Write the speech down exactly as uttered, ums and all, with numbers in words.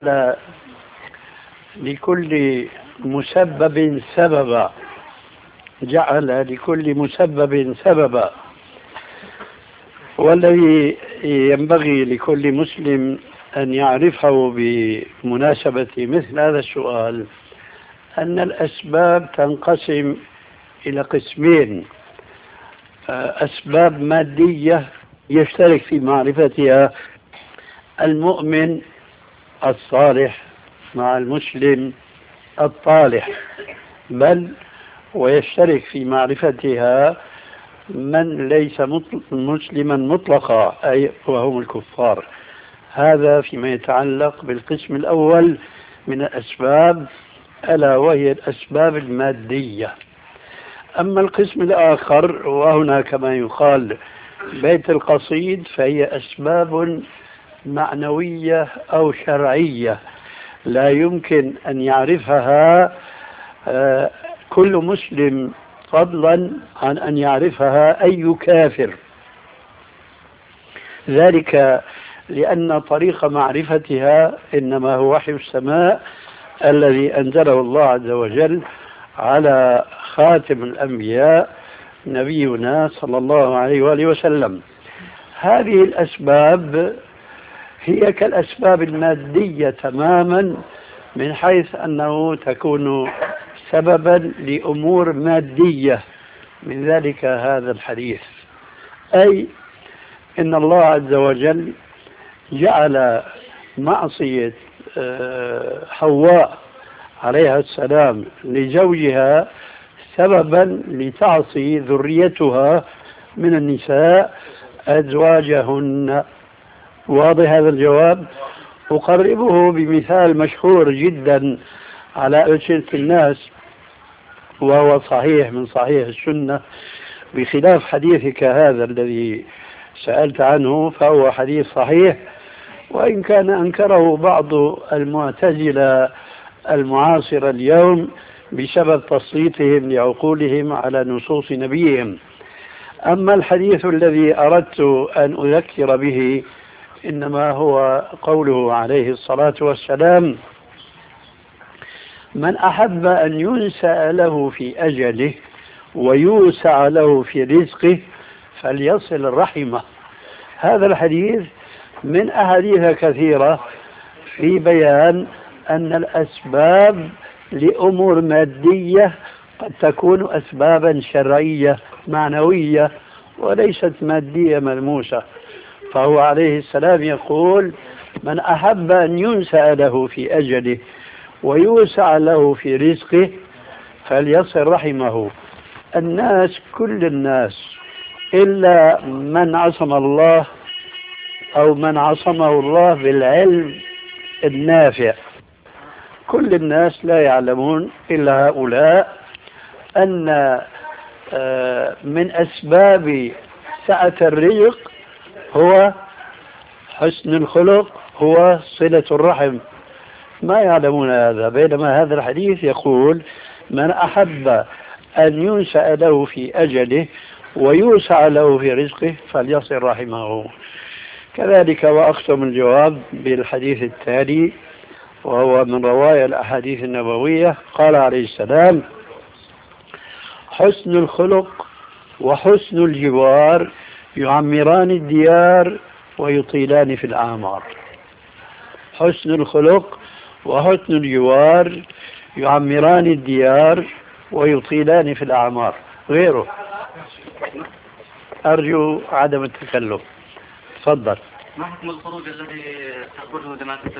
لا، لكل مسبب سببا، جعل لكل مسبب سببا. والذي ينبغي لكل مسلم أن يعرفه بمناسبة مثل هذا السؤال أن الأسباب تنقسم إلى قسمين: أسباب مادية يشترك في معرفتها المؤمن الصالح مع المسلم الطالح، بل ويشترك في معرفتها من ليس مسلما مطلقا، أي وهم الكفار. هذا فيما يتعلق بالقسم الأول من الأسباب، ألا وهي الأسباب المادية. أما القسم الآخر، وهنا كما يقال بيت القصيد، فهي أسباب معنوية أو شرعية لا يمكن أن يعرفها كل مسلم، فضلا عن أن يعرفها أي كافر. ذلك لأن طريق معرفتها إنما هو وحي السماء الذي أنزله الله عز وجل على خاتم الأنبياء نبينا صلى الله عليه وآله وسلم. هذه الأسباب هي كالأسباب المادية تماما، من حيث أنه تكون سببا لأمور مادية. من ذلك هذا الحديث، أي إن الله عز وجل جعل معصية حواء عليها السلام لزوجها سببا لتعصي ذريتها من النساء أزواجهن. واضح هذا الجواب؟ أقربه بمثال مشهور جدا على ألسنة الناس، وهو صحيح من صحيح السنة، بخلاف حديثك هذا الذي سألت عنه، فهو حديث صحيح، وإن كان أنكره بعض المعتزلة المعاصرة اليوم بسبب تسليطهم لعقولهم على نصوص نبيهم. أما الحديث الذي أردت أن أذكر به إنما هو قوله عليه الصلاة والسلام: من أحب أن ينسأ له في أجله ويوسع له في رزقه فليصل رحمه. هذا الحديث من أحاديث كثيرة في بيان أن الأسباب لأمور مادية قد تكون أسبابا شرعية معنوية وليست مادية ملموسة. فهو عليه السلام يقول: من أحب أن ينسأ له في أجله ويوسع له في رزقه فليصل رحمه. الناس، كل الناس إلا من عصم الله أو من عصمه الله بالعلم النافع، كل الناس لا يعلمون إلا هؤلاء أن من أسباب سعة الرزق هو حسن الخلق، هو صلة الرحم. ما يعلمون هذا، بينما هذا الحديث يقول: من أحب أن ينسأ له في أجله ويوسع له في رزقه فليصل رحمه. كذلك وأختم الجواب بالحديث التالي، وهو من رواية الأحاديث النبوية. قال عليه السلام: حسن الخلق وحسن الجوار يعمران الديار ويطيلان في الأعمار. حسن الخلق وحسن الجوار يعمران الديار ويطيلان في الأعمار. غيره أرجو عدم التكلف. تفضل. ما حكم الخروج الذي تخرجه جماعة